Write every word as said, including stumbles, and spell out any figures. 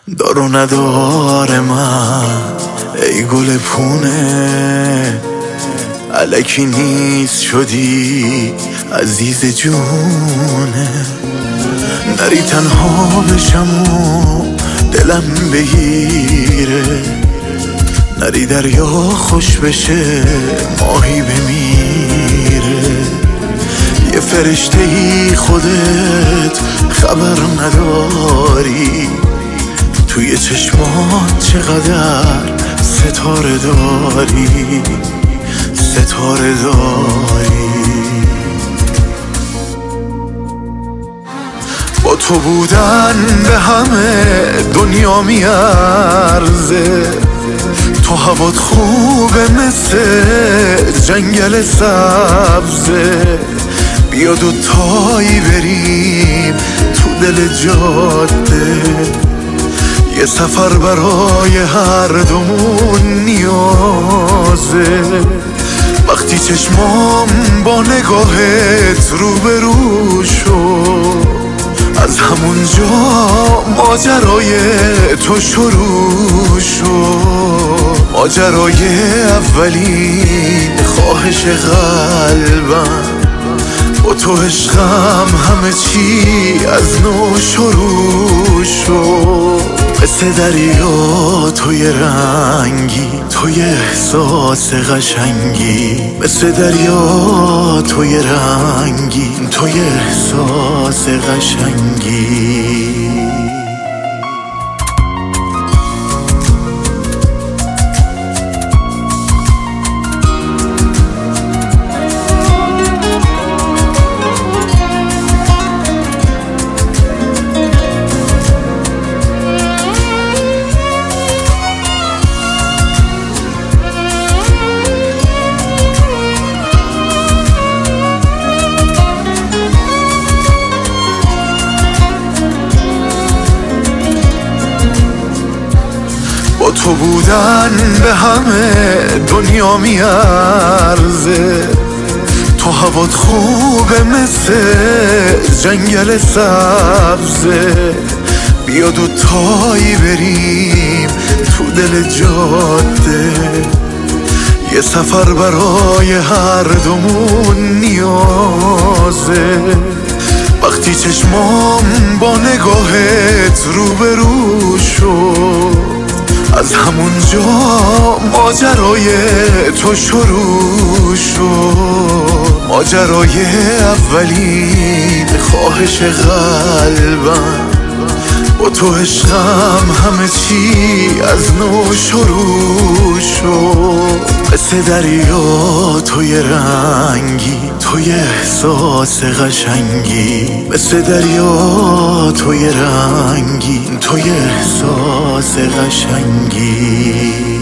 دار و ندار من ای گل پونه، الکی نیست شدی عزیز جونه. نری تنها بشم و دلم بگیره، نری دریا خوش بشه ماهی بمیره. یه فرشته ای خودت خبر نداری، توی چشمات چقدر ستاره داری، ستاره داری. با تو بودن به همه دنیا میارزه، تو هوات خوبه مثل جنگل سبزه. بیا دوتایی بریم تو دل جاده، یه سفر برای هر دومون نیازه. وقتی چشمام با نگاهت روبرو شد، از همونجا ماجرای تو شروع شد. ماجرای اولین خواهش قلبم، با تو عشقم همه چی از نو شروع شد. مثل دریا توی رنگی، توی احساس قشنگی. مثل دریا توی رنگی، توی احساس قشنگی. با تو بودن به همه دنیا میارزه، تو هوات خوبه مثل جنگل سبزه. بیا دوتایی بریم تو دل جاده، یه سفر برای هر دومون نیازه. وقتی چشمام با نگاهت روبرو شد، از همونجا ماجرای تو شروع شد. ماجرای اولین خواهش قلبم، با تو عشقم همه چی از نو شروع شد. مثل دریا توی رنگی، توی احساس قشنگی. مثل دریا توی رنگی، توی احساس قشنگی.